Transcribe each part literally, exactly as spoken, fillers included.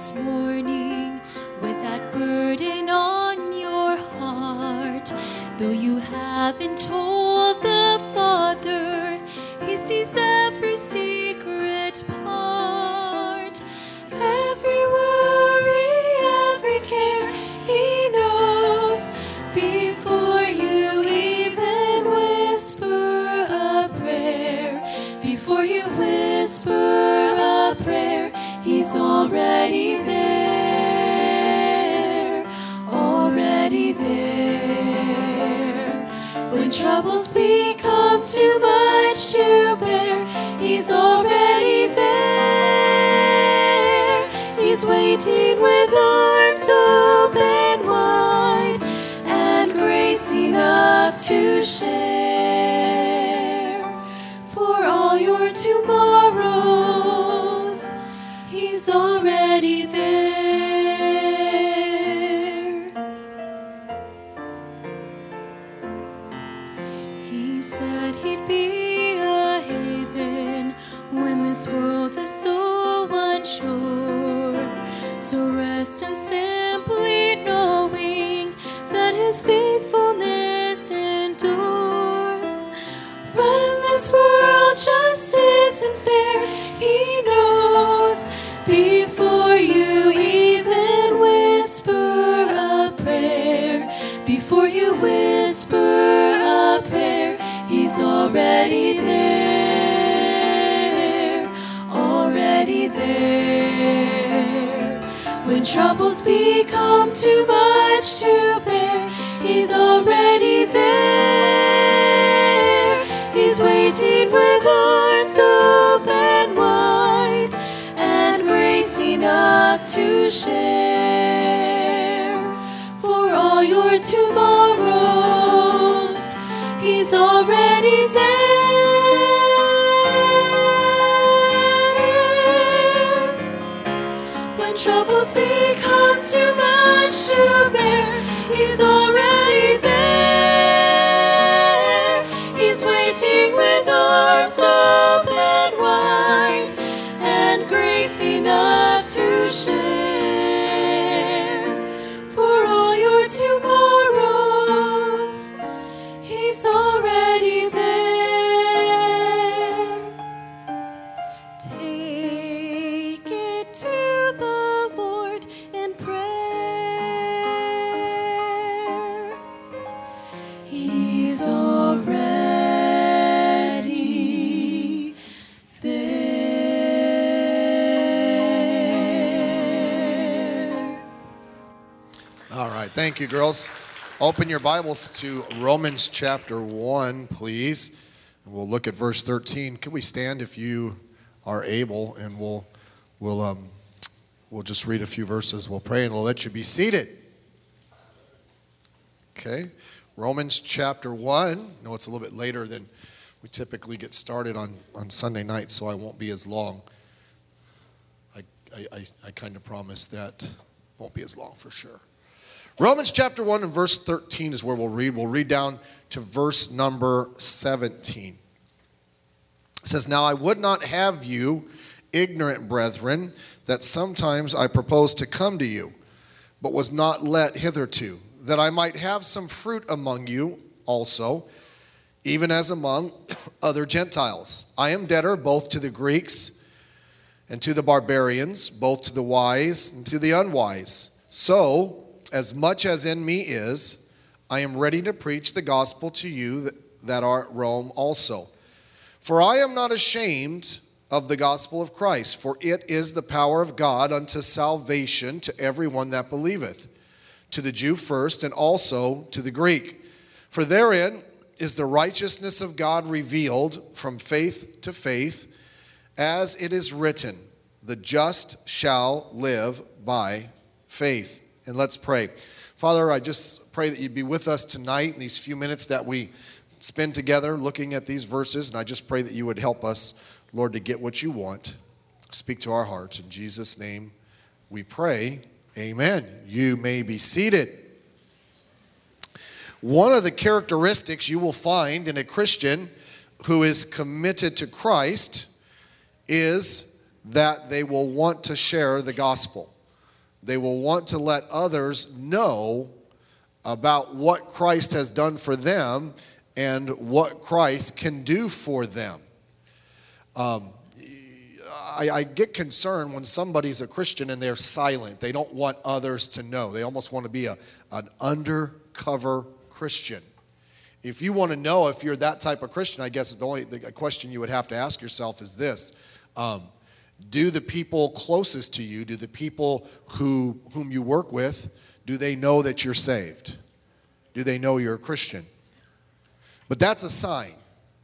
this morning with that burden on your heart. Though you haven't told the Father, He sees every secret part. Every worry, every care, He knows before you even whisper a prayer. Before you whisper a prayer, He's already there, already there. When troubles become too much to bear, He's already there. He's waiting with arms open wide and grace enough to share. For all your tomorrows, He's already there. He said He'd be a haven when this world is so unsure. So rest in simply knowing that His faithfulness endures. When this world just isn't fair, He knows before you even whisper a prayer. Before you whisper a prayer, He's already there, already there. When troubles become too much to bear, He's already there. He's waiting with arms open wide and grace enough to share. For all your tomorrows, He's already there. When troubles become too much to bear, He's already there. He's waiting with arms open wide and grace enough to share. For all your tomorrows, He's already there. Take it to the Lord in prayer. He's already there. All right, thank you, girls. Open your Bibles to Romans chapter one, please. And we'll look at verse thirteen. Can we stand if you are able, and we'll we'll um we'll just read a few verses. We'll pray and we'll let you be seated. Okay, Romans chapter one. I know it's a little bit later than we typically get started on, on Sunday night, so I won't be as long. I I, I, I kind of promise that won't be as long for sure. Romans chapter one and verse thirteen is where we'll read. We'll read down to verse number seventeen. It says, "Now I would not have you ignorant, brethren, that sometimes I proposed to come to you, but was not let hitherto, that I might have some fruit among you also, even as among other Gentiles. I am debtor both to the Greeks and to the barbarians, both to the wise and to the unwise. So, as much as in me is, I am ready to preach the gospel to you that are at Rome also. For I am not ashamed of the gospel of Christ, for it is the power of God unto salvation to everyone that believeth, to the Jew first, and also to the Greek. For therein is the righteousness of God revealed from faith to faith, as it is written, the just shall live by faith." And let's pray. Father, I just pray that you'd be with us tonight in these few minutes that we spend together looking at these verses. And I just pray that you would help us, Lord, to get what you want. Speak to our hearts. In Jesus' name we pray. Amen. You may be seated. One of the characteristics you will find in a Christian who is committed to Christ is that they will want to share the gospel. They will want to let others know about what Christ has done for them and what Christ can do for them. Um, I, I get concerned when somebody's a Christian and they're silent. They don't want others to know. They almost want to be a, an undercover Christian. If you want to know if you're that type of Christian, I guess the only the question you would have to ask yourself is this. Um, do the people closest to you, do the people who whom you work with, do they know that you're saved? Do they know you're a Christian? But that's a sign.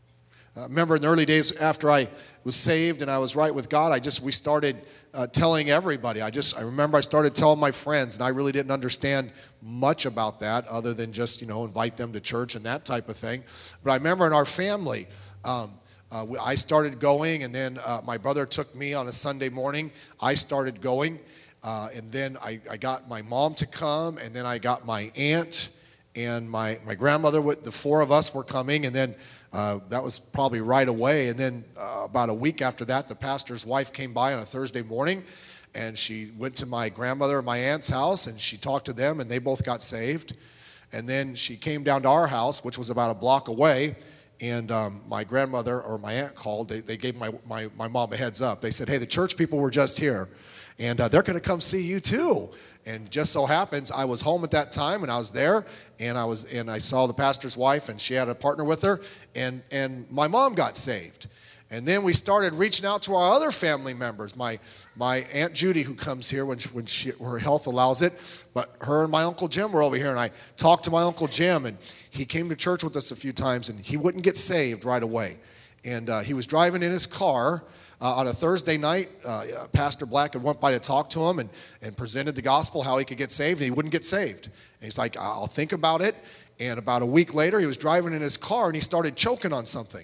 Uh, remember in the early days after I was saved and I was right with God, I just, we started uh, telling everybody. I just, I remember I started telling my friends, and I really didn't understand much about that other than just, you know, invite them to church and that type of thing. But I remember in our family, um, uh, we, I started going, and then uh, my brother took me on a Sunday morning. I started going, uh, and then I, I got my mom to come, and then I got my aunt and my, my grandmother. With the four of us were coming, and then Uh, that was probably right away. And then uh, about a week after that, the pastor's wife came by on a Thursday morning, and she went to my grandmother and my aunt's house, and she talked to them, and they both got saved. And then she came down to our house, which was about a block away, and um, my grandmother or my aunt called. They, they gave my, my, my mom a heads up. They said, hey, the church people were just here, and uh, they're going to come see you too. And just so happens, I was home at that time, and I was there, and I was, and I saw the pastor's wife, and she had a partner with her, and and my mom got saved. And then we started reaching out to our other family members. My my Aunt Judy, who comes here when she, when she, her health allows it, but her and my Uncle Jim were over here, and I talked to my Uncle Jim, and he came to church with us a few times, and he wouldn't get saved right away. And uh, he was driving in his car. Uh, on a Thursday night, uh, Pastor Black had went by to talk to him and, and presented the gospel, how he could get saved, and he wouldn't get saved. And he's like, I'll think about it. And about a week later, he was driving in his car, and he started choking on something.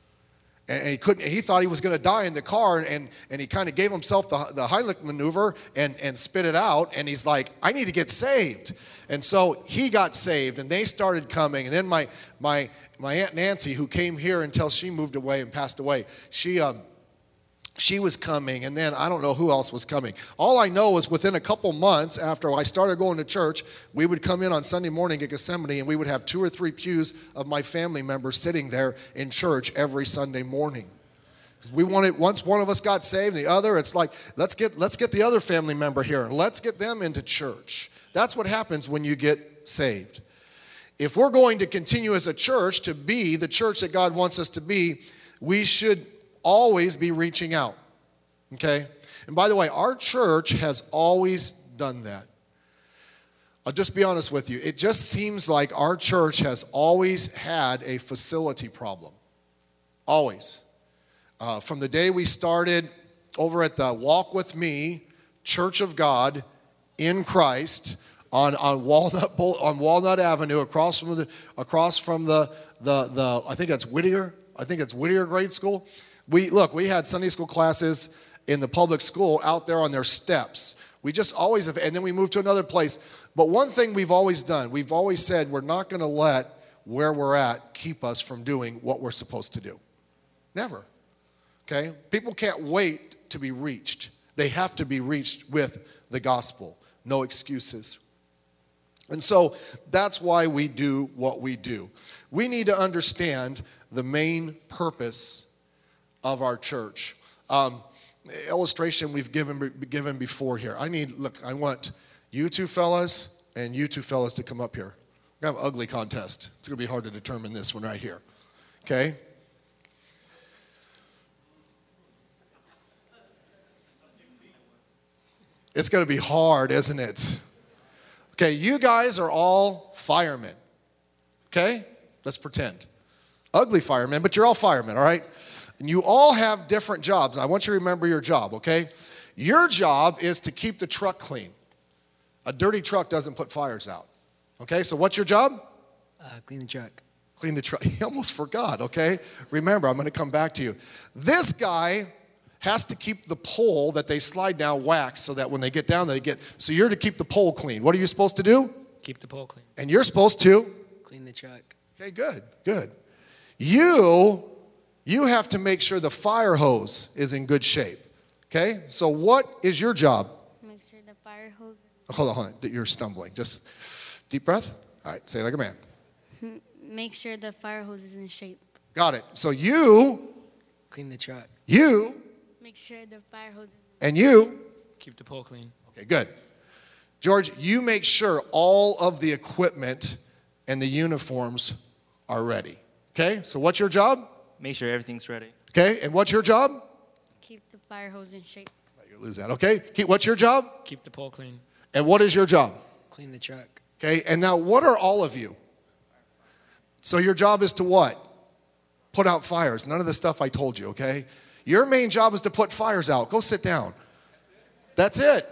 And, and he couldn't. He thought he was going to die in the car, and, and he kind of gave himself the, the Heimlich maneuver and, and spit it out. And he's like, I need to get saved. And so he got saved, and they started coming. And then my my my Aunt Nancy, who came here until she moved away and passed away, she um, She was coming, and then I don't know who else was coming. All I know is within a couple months after I started going to church, we would come in on Sunday morning at Gethsemane, and we would have two or three pews of my family members sitting there in church every Sunday morning. We wanted, once one of us got saved, the other, it's like, let's get let's get the other family member here, and let's get them into church. That's what happens when you get saved. If we're going to continue as a church to be the church that God wants us to be, we should always be reaching out, okay? And by the way, our church has always done that. I'll just be honest with you. It just seems like our church has always had a facility problem. Always. Uh, from the day we started over at the Walk With Me Church of God in Christ on, on Walnut on Walnut Avenue, across from the across from the the the I think that's Whittier. I think it's Whittier Grade School. We look, we had Sunday school classes in the public school out there on their steps. We just always have, and then we moved to another place. But one thing we've always done, we've always said we're not going to let where we're at keep us from doing what we're supposed to do. Never. Okay? People can't wait to be reached. They have to be reached with the gospel. No excuses. And so that's why we do what we do. We need to understand the main purpose of our church. Um, illustration we've given given before here. I need, look, I want you two fellas and you two fellas to come up here. We're going to have an ugly contest. It's going to be hard to determine this one right here. Okay? It's going to be hard, isn't it? Okay, you guys are all firemen. Okay? Let's pretend. Ugly firemen, but you're all firemen, all right? And you all have different jobs. I want you to remember your job, okay? Your job is to keep the truck clean. A dirty truck doesn't put fires out. Okay, so what's your job? Uh, clean the truck. Clean the truck. He almost forgot, okay? Remember, I'm going to come back to you. This guy has to keep the pole that they slide down waxed so that when they get down, they get, so you're to keep the pole clean. What are you supposed to do? Keep the pole clean. And you're supposed to? Clean the truck. Okay, good, good. You, you have to make sure the fire hose is in good shape. Okay, so what is your job? Make sure the fire hose is hold on, hold on. You're stumbling. Just deep breath. All right, say it like a man. Make sure the fire hose is in shape. Got it. So you, Clean the truck. you, Make sure the fire hose is and you. Keep the pole clean. Okay, good. George, you make sure all of the equipment and the uniforms are ready. Okay, so what's your job? Make sure everything's ready. Okay, and what's your job? keep the fire hose in shape. You're gonna lose that. Okay, Keith, what's your job? Keep the pole clean. And what is your job? Clean the truck. Okay, and now what are all of you? So your job is to what? Put out fires. None of the stuff I told you, okay? Your main job is to put fires out. Go sit down. That's it.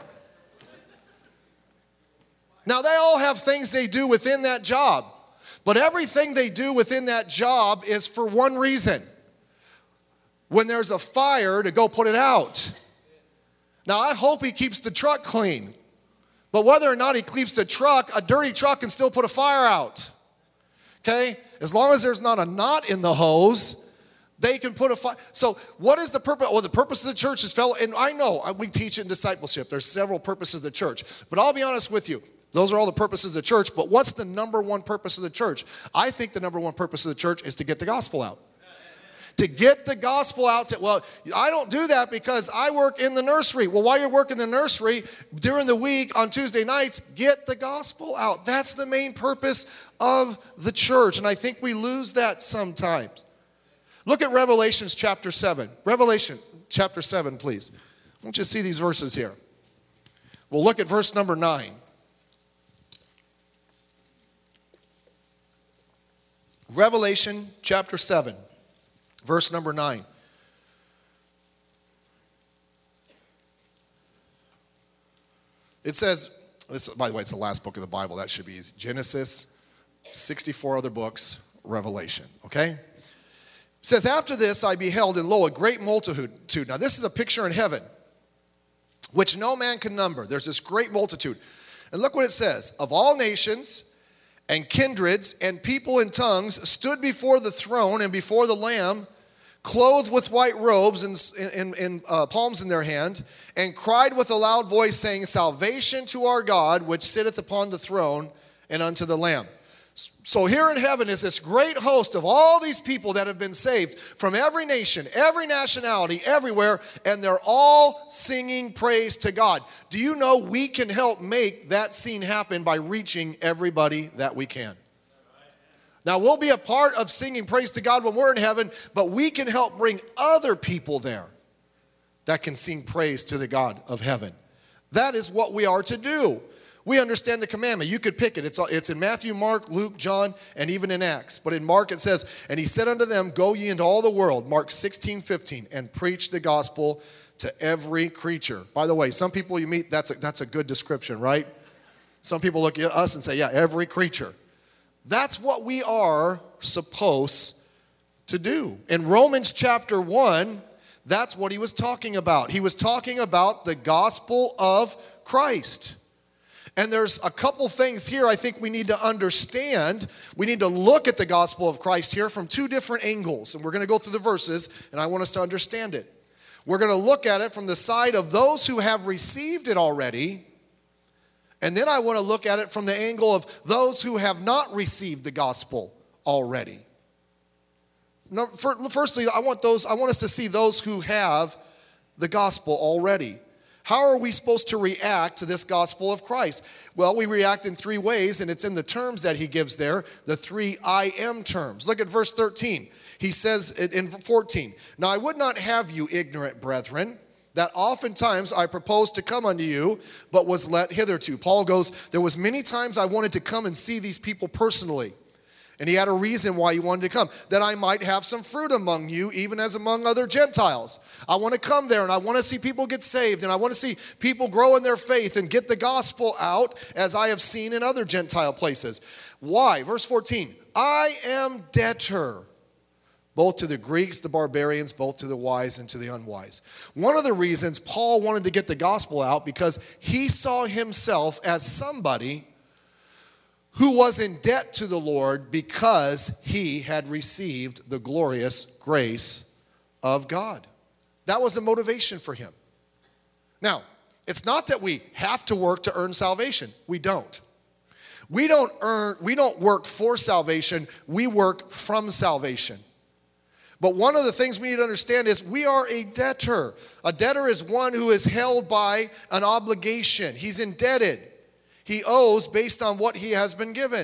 Now, they all have things they do within that job, but everything they do within that job is for one reason. When there's a fire, to go put it out. Now, I hope he keeps the truck clean, but whether or not he keeps the truck, a dirty truck can still put a fire out. Okay? As long as there's not a knot in the hose, they can put a fire. So what is the purpose? Well, the purpose of the church is fellow, and I know we teach it in discipleship. There's several purposes of the church, but I'll be honest with you. Those are all the purposes of the church, but what's the number one purpose of the church? I think the number one purpose of the church is to get the gospel out. To get the gospel out to, well, I don't do that because I work in the nursery. Well, while you're working in the nursery, during the week, on Tuesday nights, get the gospel out. That's the main purpose of the church, and I think we lose that sometimes. Look at Revelations chapter seven. Revelation chapter seven, please. I want you to see these verses here. We'll look at verse number nine. Revelation chapter seven, verse number nine. It says, this, by the way, it's the last book of the Bible. That should be easy. Genesis, sixty-four other books, Revelation, okay? It says, after this I beheld, and lo, a great multitude. Now this is a picture in heaven, which no man can number. There's this great multitude. And look what it says. Of all nations and kindreds and people and tongues stood before the throne and before the Lamb, clothed with white robes and, and, and uh, palms in their hand, and cried with a loud voice, saying, salvation to our God, which sitteth upon the throne, and unto the Lamb. So here in heaven is this great host of all these people that have been saved from every nation, every nationality, everywhere, and they're all singing praise to God. Do you know we can help make that scene happen by reaching everybody that we can? Now, we'll be a part of singing praise to God when we're in heaven, but we can help bring other people there that can sing praise to the God of heaven. That is what we are to do. We understand the commandment. You could pick it. It's, it's in Matthew, Mark, Luke, John, and even in Acts. But in Mark it says, and he said unto them, go ye into all the world, Mark sixteen, fifteen, and preach the gospel to every creature. By the way, some people you meet, that's a, that's a good description, right? Some people look at us and say, yeah, every creature. That's what we are supposed to do. In Romans chapter one, that's what he was talking about. He was talking about the gospel of Christ. And there's a couple things here I think we need to understand. We need to look at the gospel of Christ here from two different angles. And we're going to go through the verses, and I want us to understand it. We're going to look at it from the side of those who have received it already. And then I want to look at it from the angle of those who have not received the gospel already. Now, firstly, I want those, I want us to see those who have the gospel already. How are we supposed to react to this gospel of Christ? Well, we react in three ways, and it's in the terms that he gives there, the three I am terms. Look at verse thirteen. He says in fourteen, now I would not have you ignorant, brethren, that oftentimes I proposed to come unto you, but was let hitherto. Paul goes, there was many times I wanted to come and see these people personally. And he had a reason why he wanted to come, that I might have some fruit among you, even as among other Gentiles. I want to come there, and I want to see people get saved, and I want to see people grow in their faith and get the gospel out, as I have seen in other Gentile places. Why? Verse fourteen, I am debtor, both to the Greeks, the barbarians, both to the wise and to the unwise. One of the reasons Paul wanted to get the gospel out, because he saw himself as somebody who was in debt to the Lord because he had received the glorious grace of God. That was a motivation for him. Now, It's not that we have to work to earn salvation. We don't. We don't earn, we don't work for salvation. We work from salvation. But one of the things we need to understand is we are a debtor. A debtor is one who is held by an obligation. He's indebted. He owes based on what he has been given.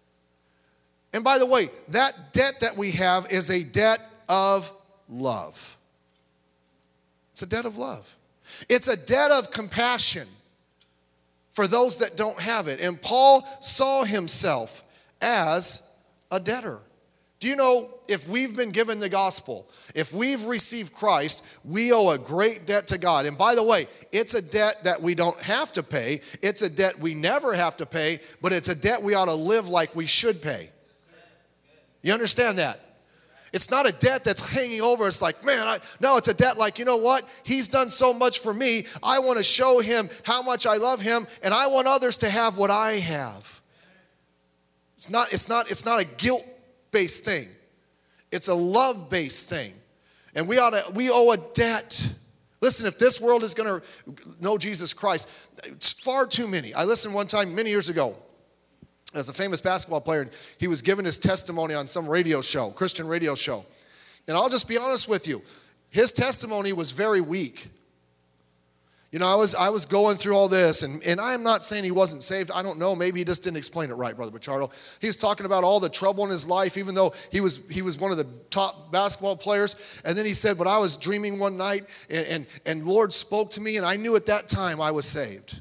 And by the way, that debt that we have is a debt of love. It's a debt of love. It's a debt of compassion for those that don't have it. And Paul saw himself as a debtor. Do you know, if we've been given the gospel, if we've received Christ, we owe a great debt to God. And by the way, it's a debt that we don't have to pay. It's a debt we never have to pay, but it's a debt we ought to live like we should pay. You understand that? It's not a debt that's hanging over us like, man, I, no, it's a debt like, you know what? He's done so much for me. I want to show him how much I love him, and I want others to have what I have. It's not, it's not, it's not a guilt-based thing. It's a love-based thing. And we ought to, we owe a debt. Listen, if this world is going to know Jesus Christ, it's far too many. I listened one time many years ago. As a famous basketball player, and he was giving his testimony on some radio show, Christian radio show. And I'll just be honest with you, his testimony was very weak. You know, I was I was going through all this, and, and I am not saying he wasn't saved. I don't know. Maybe he just didn't explain it right, Brother Bachardo. He was talking about all the trouble in his life, even though he was he was one of the top basketball players. And then he said, but I was dreaming one night, and, and, and Lord spoke to me, and I knew at that time I was saved.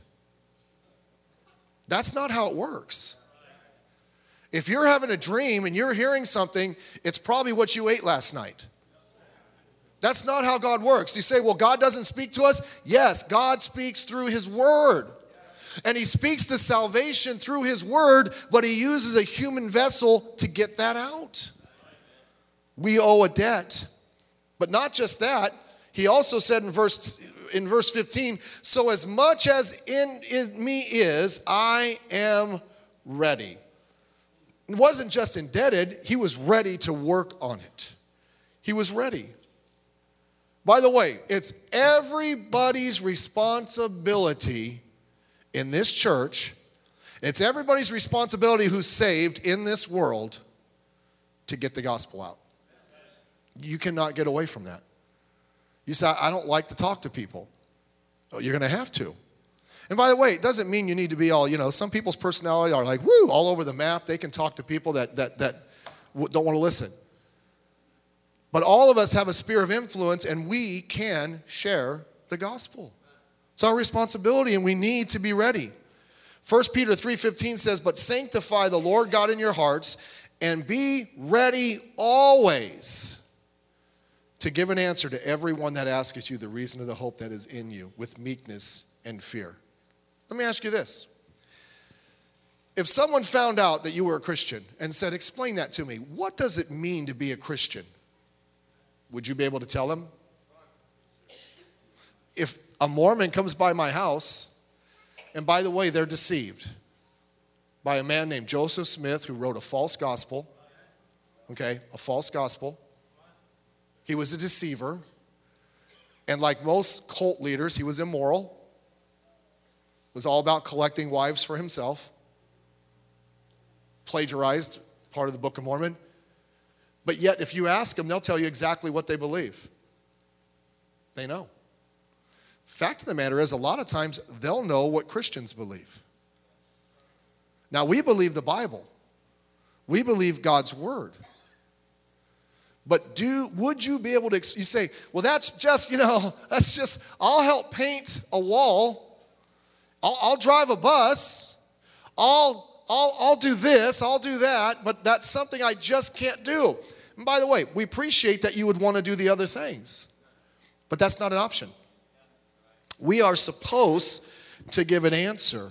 That's not how it works. If you're having a dream and you're hearing something, it's probably what you ate last night. That's not how God works. You say, well, God doesn't speak to us. Yes, God speaks through his word. And he speaks to salvation through his word, but he uses a human vessel to get that out. We owe a debt. But not just that. He also said in verse, in verse fifteen, so as much as in, in me is, I am ready. He wasn't just indebted, he was ready to work on it. He was ready. By the way, it's everybody's responsibility in this church, it's everybody's responsibility who's saved in this world to get the gospel out. You cannot get away from that. You say, I don't like to talk to people. Oh, you're going to have to. And by the way, it doesn't mean you need to be all, you know, some people's personality are like, woo, all over the map. They can talk to people that, that, that don't want to listen. But all of us have a sphere of influence, and we can share the gospel. It's our responsibility, and we need to be ready. First Peter three fifteen says, but sanctify the Lord God in your hearts, and be ready always to give an answer to everyone that asks you the reason of the hope that is in you with meekness and fear. Let me ask you this. If someone found out that you were a Christian and said, explain that to me, what does it mean to be a Christian? Would you be able to tell them? If a Mormon comes by my house, and by the way, they're deceived by a man named Joseph Smith who wrote a false gospel, okay, a false gospel. He was a deceiver, and like most cult leaders, he was immoral. Was all about collecting wives for himself. Plagiarized part of the Book of Mormon. But yet, if you ask them, they'll tell you exactly what they believe. They know. Fact of the matter is, a lot of times, they'll know what Christians believe. Now, we believe the Bible. We believe God's word. But do would you be able to, you say, well, that's just, you know, that's just, I'll help paint a wall. I'll, I'll drive a bus, I'll, I'll, I'll do this, I'll do that, but that's something I just can't do. And by the way, we appreciate that you would want to do the other things, but that's not an option. We are supposed to give an answer.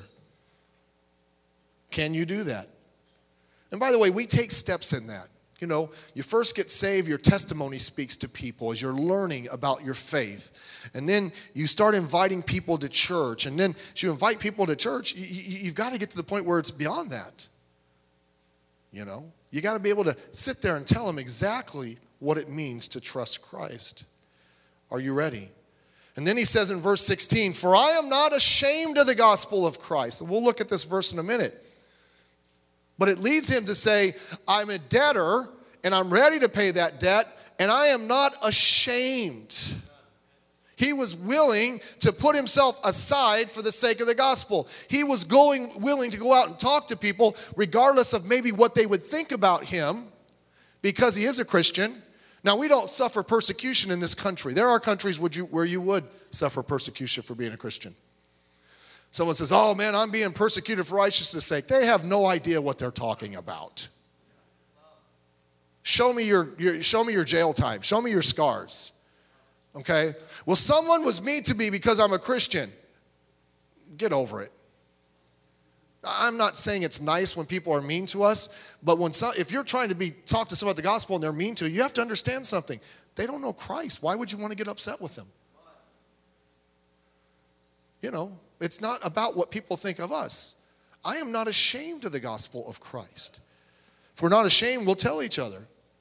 Can you do that? And by the way, we take steps in that. You know, you first get saved, your testimony speaks to people as you're learning about your faith. And then you start inviting people to church. And then as you invite people to church, you, you, you've got to get to the point where it's beyond that. You know, you got to be able to sit there and tell them exactly what it means to trust Christ. Are you ready? And then he says in verse sixteen, for I am not ashamed of the gospel of Christ. And we'll look at this verse in a minute. But it leads him to say, I'm a debtor, and I'm ready to pay that debt, and I am not ashamed. He was willing to put himself aside for the sake of the gospel. He was going willing to go out and talk to people regardless of maybe what they would think about him because he is a Christian. Now, we don't suffer persecution in this country. There are countries would you, where you would suffer persecution for being a Christian. Someone says, oh man, I'm being persecuted for righteousness' sake. They have no idea what they're talking about. Show me your, your, show me your jail time. Show me your scars. Okay? Well, someone was mean to me because I'm a Christian. Get over it. I'm not saying it's nice when people are mean to us, but when some, if you're trying to be talk to someone about the gospel and they're mean to you, you have to understand something. They don't know Christ. Why would you want to get upset with them? You know, it's not about what people think of us. I am not ashamed of the gospel of Christ. If we're not ashamed, we'll tell each other.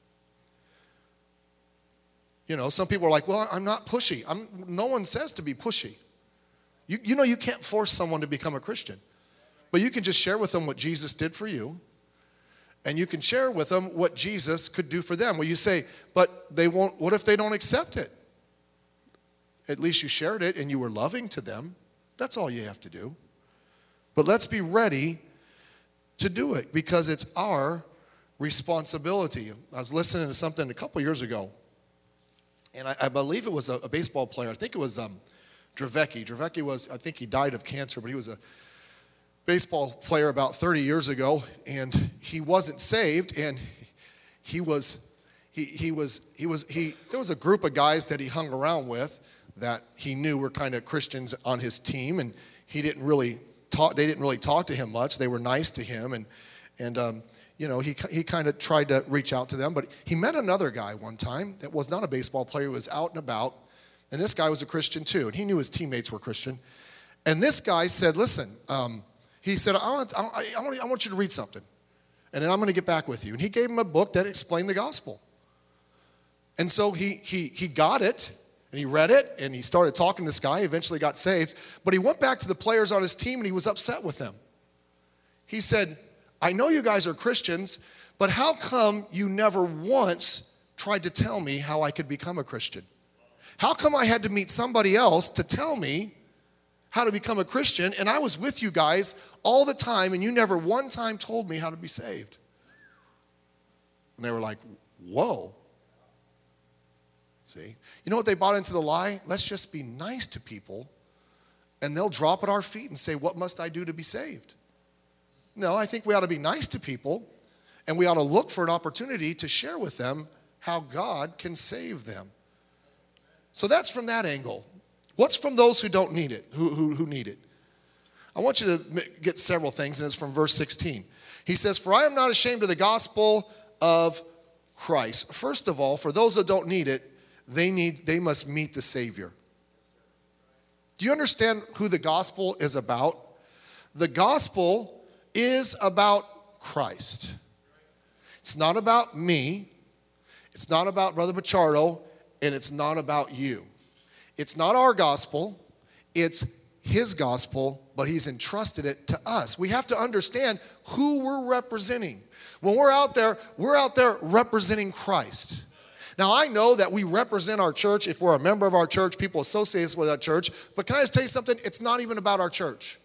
You know, some people are like, well, I'm not pushy. I'm, no one says to be pushy. You, you know, you can't force someone to become a Christian. But you can just share with them what Jesus did for you. And you can share with them what Jesus could do for them. Well, you say, but they won't, what if they don't accept it? At least you shared it and you were loving to them. That's all you have to do. But let's be ready to do it because it's our responsibility. I was listening to something a couple years ago. And I, I believe it was a, a baseball player. I think it was um, Dravecki. Dravecki was, I think he died of cancer, but he was a baseball player about thirty years ago, and he wasn't saved, and he was, he he was, he was, he, there was a group of guys that he hung around with that he knew were kind of Christians on his team, and he didn't really talk, they didn't really talk to him much. They were nice to him, and, and um, you know, he he kind of tried to reach out to them, but he met another guy one time that was not a baseball player, he was out and about, and this guy was a Christian too, and he knew his teammates were Christian, and this guy said, listen, um, he said, I want, I, want, I want you to read something, and then I'm going to get back with you. And he gave him a book that explained the gospel. And so he he he got it, and he read it, and he started talking to this guy, eventually got saved. But he went back to the players on his team, and he was upset with them. He said, I know you guys are Christians, but how come you never once tried to tell me how I could become a Christian? How come I had to meet somebody else to tell me how to become a Christian, and I was with you guys all the time, and you never one time told me how to be saved? And they were like, whoa. See? You know what they bought into the lie? Let's just be nice to people, and they'll drop at our feet and say, what must I do to be saved? No, I think we ought to be nice to people, and we ought to look for an opportunity to share with them how God can save them. So that's from that angle. What's from those who don't need it, who, who, who need it? I want you to get several things, and it's from verse sixteen. He says, for I am not ashamed of the gospel of Christ. First of all, for those that don't need it, they need, they must meet the Savior. Do you understand who the gospel is about? The gospel is about Christ. It's not about me. It's not about Brother Bachardo, and it's not about you. It's not our gospel, it's his gospel, but he's entrusted it to us. We have to understand who we're representing. When we're out there, we're out there representing Christ. Now, I know that we represent our church. If we're a member of our church, people associate us with our church. But can I just tell you something? It's not even about our church.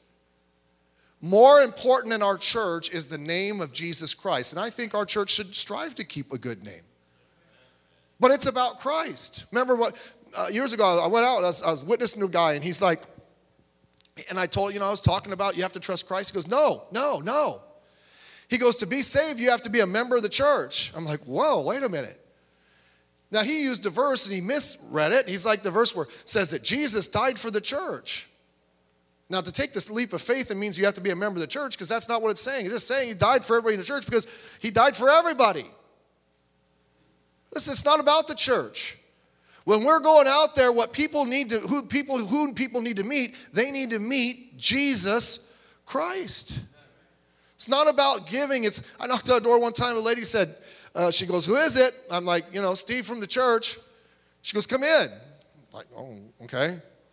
More important in our church is the name of Jesus Christ. And I think our church should strive to keep a good name. But it's about Christ. Remember what... Uh, years ago, I went out and I was, I was witnessing to a guy, and he's like, and I told, you know, I was talking about you have to trust Christ. He goes, no, no, no. He goes, to be saved, you have to be a member of the church. I'm like, whoa, wait a minute. Now, he used a verse, and he misread it. He's like the verse where it says that Jesus died for the church. Now, to take this leap of faith, it means you have to be a member of the church, because that's not what it's saying. It's just saying he died for everybody in the church because he died for everybody. Listen, it's not about the church. When we're going out there, what people need to, who people, who people need to meet, they need to meet Jesus Christ. It's not about giving. It's. I knocked on the door one time. A lady said, uh, she goes, "Who is it?" I'm like, you know, Steve from the church. She goes, "Come in." I'm like, oh, okay.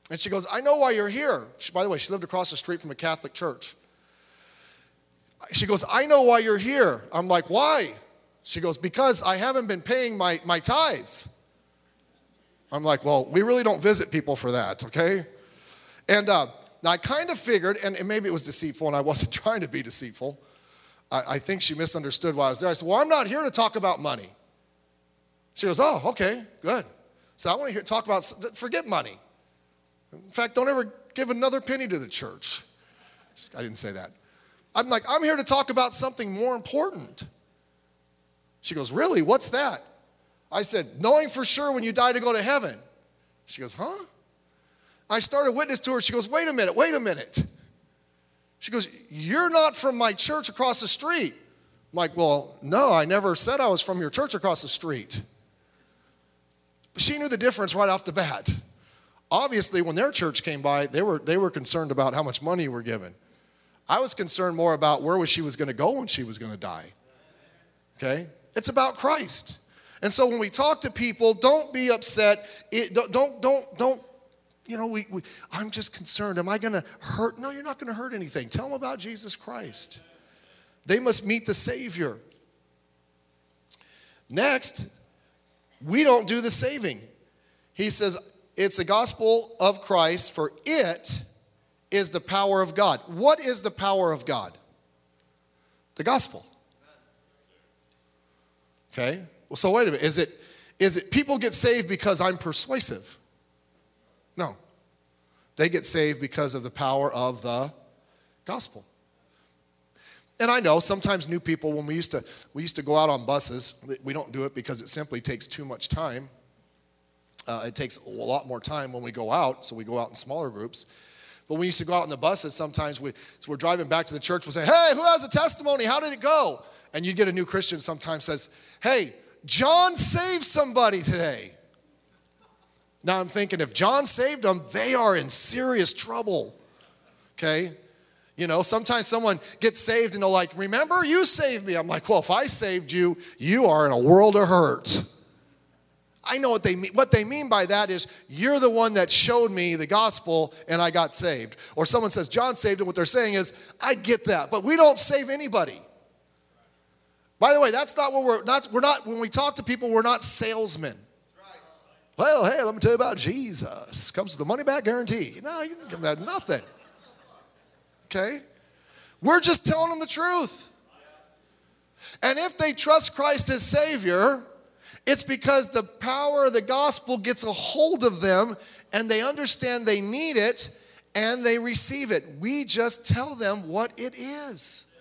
And she goes, I know why you're here. She, by the way, she lived across the street from a Catholic church. She goes, I know why you're here. I'm like, why? She goes, because I haven't been paying my, my tithes. I'm like, well, we really don't visit people for that, okay? And uh, now I kind of figured, and, and maybe it was deceitful, and I wasn't trying to be deceitful. I, I think she misunderstood why I was there. I said, well, I'm not here to talk about money. She goes, oh, okay, good. So I want to hear, talk about, forget money. In fact, don't ever give another penny to the church. Just, I didn't say that. I'm like, I'm here to talk about something more important. She goes, really? What's that? I said, knowing for sure when you die to go to heaven. She goes, huh? I started witness to her. She goes, wait a minute, wait a minute. She goes, you're not from my church across the street. I'm like, well, no, I never said I was from your church across the street. But she knew the difference right off the bat. Obviously, when their church came by, they were, they were concerned about how much money you were given. I was concerned more about where was she was going to go when she was going to die. Okay? It's about Christ. And so when we talk to people, don't be upset. It, don't, don't, don't, don't, you know, we, we, I'm just concerned. Am I going to hurt? No, you're not going to hurt anything. Tell them about Jesus Christ. They must meet the Savior. Next, we don't do the saving. He says, it's the gospel of Christ, for it is the power of God. What is the power of God? The gospel. Okay? Well, so wait a minute. Is it, is it people get saved because I'm persuasive? No. They get saved because of the power of the gospel. And I know sometimes new people, when we used to we used to go out on buses, we don't do it because it simply takes too much time. Uh, it takes a lot more time when we go out, so we go out in smaller groups. But we used to go out on the buses, sometimes we, so we're driving back to the church, we'll say, hey, who has a testimony? How did it go? And you get a new Christian sometimes says, hey, John saved somebody today. Now I'm thinking, if John saved them, they are in serious trouble. Okay? You know, sometimes someone gets saved and they're like, remember, you saved me. I'm like, well, if I saved you, you are in a world of hurt. I know what they mean. What they mean by that is, you're the one that showed me the gospel and I got saved. Or someone says, John saved him. What they're saying is, I get that, but we don't save anybody. By the way, that's not what we're not. We're not, when we talk to people, we're not salesmen. Well, hey, let me tell you about Jesus. Comes with the money back guarantee. No, you didn't come back nothing. Okay? We're just telling them the truth. And if they trust Christ as Savior, it's because the power of the gospel gets a hold of them and they understand they need it and they receive it. We just tell them what it is.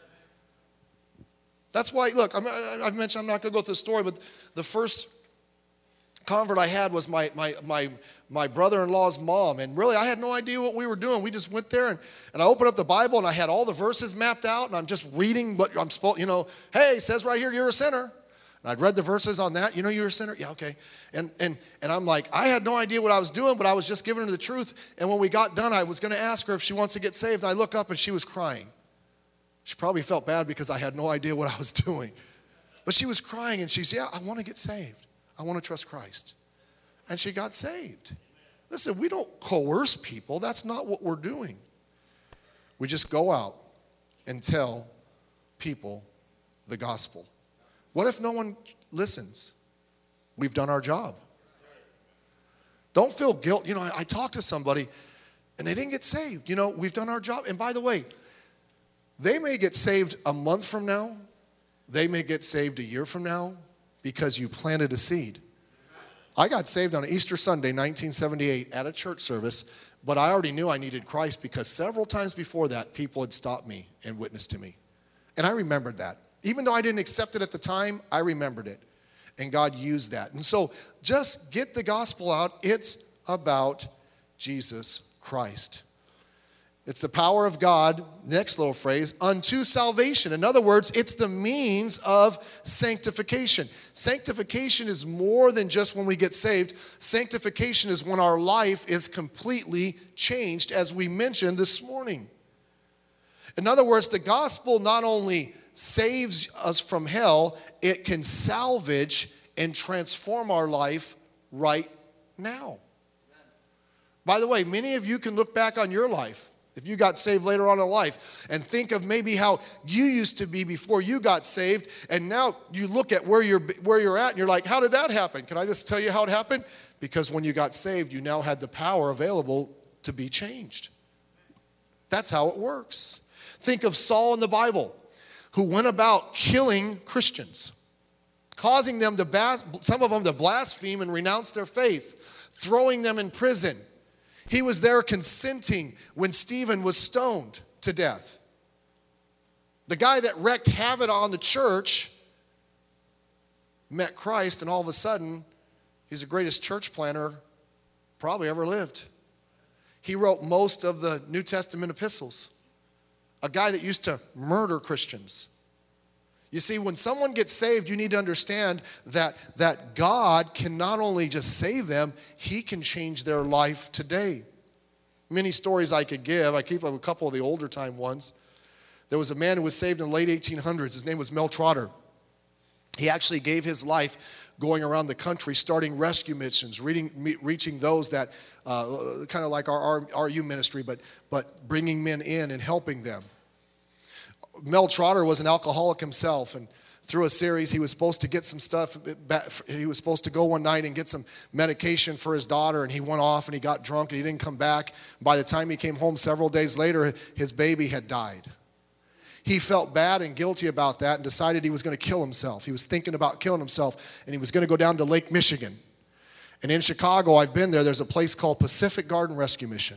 That's why, look, I'm, I've mentioned, I'm not going to go through the story, but the first convert I had was my my my my brother-in-law's mom. And really, I had no idea what we were doing. We just went there, and, and I opened up the Bible, and I had all the verses mapped out, and I'm just reading what I'm supposed, you know, hey, it says right here, you're a sinner. And I'd read the verses on that. You know you're a sinner? Yeah, okay. And and and I'm like, I had no idea what I was doing, but I was just giving her the truth. And when we got done, I was going to ask her if she wants to get saved. And I look up, and she was crying. She probably felt bad because I had no idea what I was doing. But she was crying, and she said, yeah, I want to get saved. I want to trust Christ. And she got saved. Listen, we don't coerce people. That's not what we're doing. We just go out and tell people the gospel. What if no one listens? We've done our job. Don't feel guilt. You know, I, I talked to somebody and they didn't get saved. You know, we've done our job. And by the way, they may get saved a month from now. They may get saved a year from now because you planted a seed. I got saved on Easter Sunday, nineteen seventy-eight, at a church service, but I already knew I needed Christ because several times before that, people had stopped me and witnessed to me. And I remembered that. Even though I didn't accept it at the time, I remembered it. And God used that. And so just get the gospel out. It's about Jesus Christ. It's the power of God, next little phrase, unto salvation. In other words, it's the means of sanctification. Sanctification is more than just when we get saved. Sanctification is when our life is completely changed, as we mentioned this morning. In other words, the gospel not only saves us from hell, it can salvage and transform our life right now. By the way, many of you can look back on your life, if you got saved later on in life, and think of maybe how you used to be before you got saved, and now you look at where you're where you're at, and you're like, how did that happen? Can I just tell you how it happened? Because when you got saved, you now had the power available to be changed. That's how it works. Think of Saul in the Bible, who went about killing Christians, causing them to, bas- some of them to blaspheme and renounce their faith, throwing them in prison. He was there consenting when Stephen was stoned to death. The guy that wreaked havoc on the church met Christ, and all of a sudden, he's the greatest church planter probably ever lived. He wrote most of the New Testament epistles. A guy that used to murder Christians. You see, when someone gets saved, you need to understand that, that God can not only just save them, he can change their life today. Many stories I could give. I keep a couple of the older time ones. There was a man who was saved in the late eighteen hundreds. His name was Mel Trotter. He actually gave his life going around the country, starting rescue missions, reading, reaching those that, uh, kind of like our, our R U ministry, but, but bringing men in and helping them. Mel Trotter was an alcoholic himself, and through a series, he was supposed to get some stuff. He was supposed to go one night and get some medication for his daughter, and he went off and he got drunk and he didn't come back. By the time he came home several days later, his baby had died. He felt bad and guilty about that and decided he was going to kill himself. He was thinking about killing himself, and he was going to go down to Lake Michigan. And in Chicago, I've been there, there's a place called Pacific Garden Rescue Mission.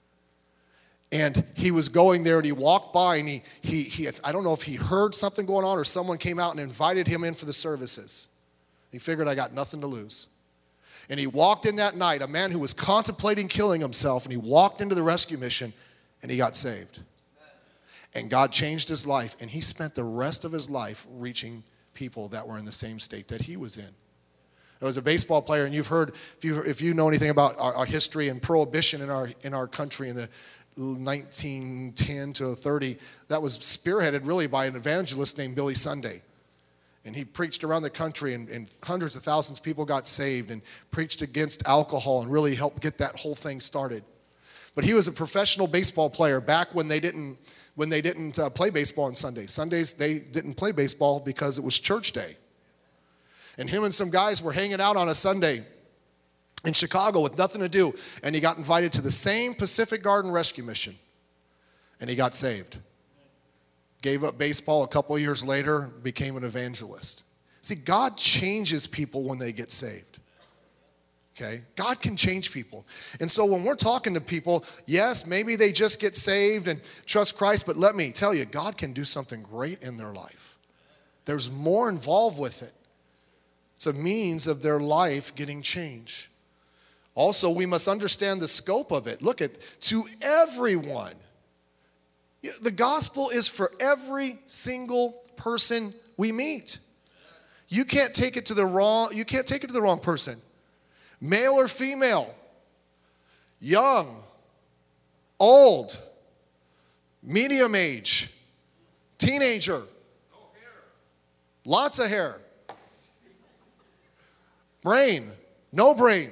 And he was going there, and he walked by, and he, he, he, I don't know if he heard something going on or someone came out and invited him in for the services. He figured, I got nothing to lose. And he walked in that night, a man who was contemplating killing himself, and he walked into the rescue mission, and he got saved. And God changed his life, and he spent the rest of his life reaching people that were in the same state that he was in. There was a baseball player, and you've heard, if you, if you know anything about our, our history and prohibition in our, in our country in the nineteen ten to thirty, that was spearheaded really by an evangelist named Billy Sunday. And he preached around the country, and, and hundreds of thousands of people got saved, and preached against alcohol and really helped get that whole thing started. But he was a professional baseball player back when they didn't, when they didn't uh, play baseball on Sundays. Sundays, they didn't play baseball because it was church day. And him and some guys were hanging out on a Sunday in Chicago with nothing to do, and he got invited to the same Pacific Garden Rescue Mission, and he got saved. Gave up baseball a couple of years later, became an evangelist. See, God changes people when they get saved. Okay? God can change people. And so when we're talking to people, yes, maybe they just get saved and trust Christ, but let me tell you, God can do something great in their life. There's more involved with it. It's a means of their life getting changed. Also, we must understand the scope of it. Look at, to everyone. The gospel is for every single person we meet. You can't take it to the wrong, you can't take it to the wrong person. Male or female, young, old, medium age, teenager, lots of hair, brain, no brain.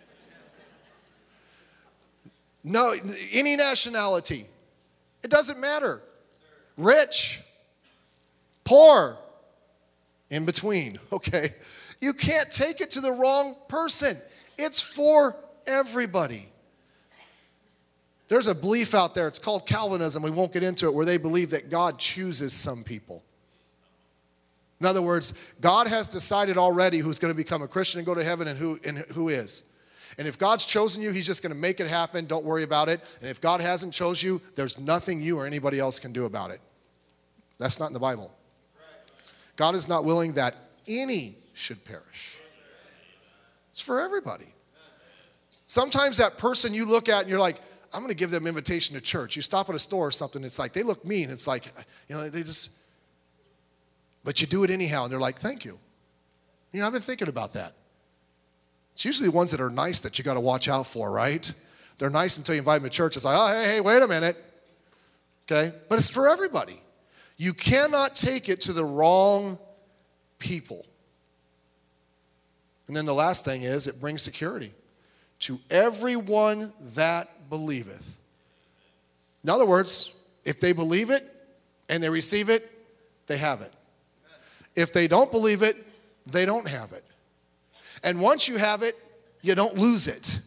No, any nationality. It doesn't matter. Rich, poor, in between, okay? You can't take it to the wrong person. It's for everybody. There's a belief out there, it's called Calvinism, we won't get into it, where they believe that God chooses some people. In other words, God has decided already who's going to become a Christian and go to heaven and who, and who is. And if God's chosen you, he's just going to make it happen. Don't worry about it. And if God hasn't chose you, there's nothing you or anybody else can do about it. That's not in the Bible. God is not willing that any should perish. It's for everybody. Sometimes that person you look at and you're like, I'm going to give them an invitation to church. You stop at a store or something, it's like, they look mean. It's like, you know, they just, but you do it anyhow. And they're like, thank you. You know, I've been thinking about that. It's usually the ones that are nice that you got to watch out for, right? They're nice until you invite them to church. It's like, oh, hey, hey, wait a minute. Okay? But it's for everybody. You cannot take it to the wrong people. And then the last thing is it brings security. to everyone that believeth. In other words, if they believe it and they receive it, they have it. If they don't believe it, they don't have it. And once you have it, you don't lose it.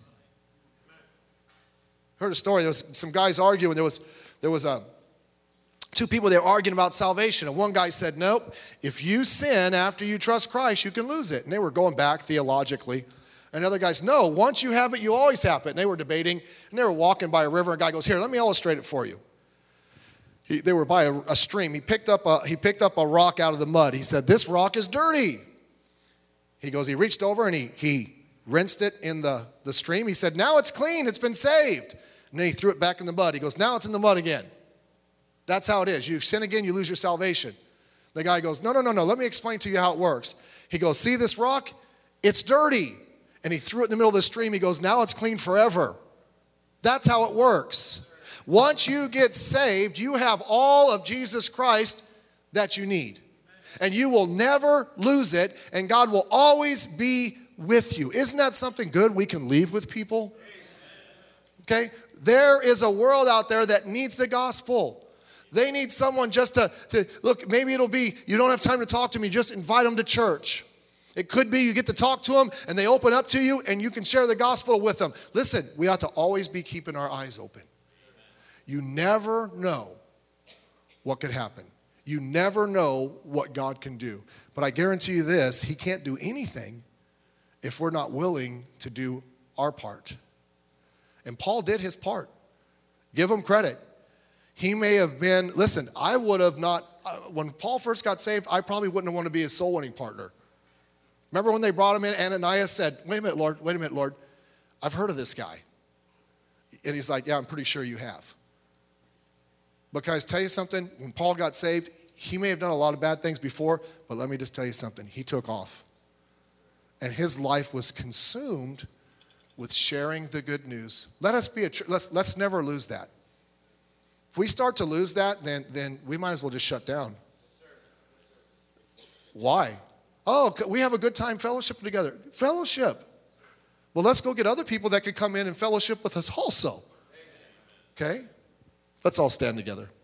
I heard a story. There was some guys arguing. There was there was a two people, they were arguing about salvation. And one guy said, nope, if you sin after you trust Christ, you can lose it. And they were going back theologically. And the other guys, no, once you have it, you always have it. And they were debating. And they were walking by a river. And a guy goes, here, let me illustrate it for you. He, they were by a, a stream. He picked up a, he picked up a rock out of the mud. He said, this rock is dirty. He goes, he reached over and he, he rinsed it in the, the stream. He said, now it's clean. It's been saved. And then he threw it back in the mud. He goes, now it's in the mud again. That's how it is. You sin again, you lose your salvation. The guy goes, no, no, no, no. Let me explain to you how it works. He goes, see this rock? It's dirty. And he threw it in the middle of the stream. He goes, now it's clean forever. That's how it works. Once you get saved, you have all of Jesus Christ that you need. And you will never lose it. And God will always be with you. Isn't that something good we can leave with people? Okay? There is a world out there that needs the gospel. They need someone just to, to, look, maybe it'll be, you don't have time to talk to me, just invite them to church. It could be you get to talk to them and they open up to you and you can share the gospel with them. Listen, we ought to always be keeping our eyes open. You never know what could happen. You never know what God can do. But I guarantee you this, he can't do anything if we're not willing to do our part. And Paul did his part. Give him credit. He may have been, listen, I would have not, uh, when Paul first got saved, I probably wouldn't have wanted to be his soul winning partner. Remember when they brought him in, Ananias said, wait a minute, Lord, wait a minute, Lord, I've heard of this guy. And he's like, yeah, I'm pretty sure you have. But can I tell you something? When Paul got saved, he may have done a lot of bad things before, but let me just tell you something. He took off. And his life was consumed with sharing the good news. Let us be a church. Let's, let's never lose that. If we start to lose that, then, then we might as well just shut down. Yes, sir. Yes, sir. Why? Oh, we have a good time fellowshipping together. Fellowship. Well, let's go get other people that could come in and fellowship with us also. Okay? Let's all stand together.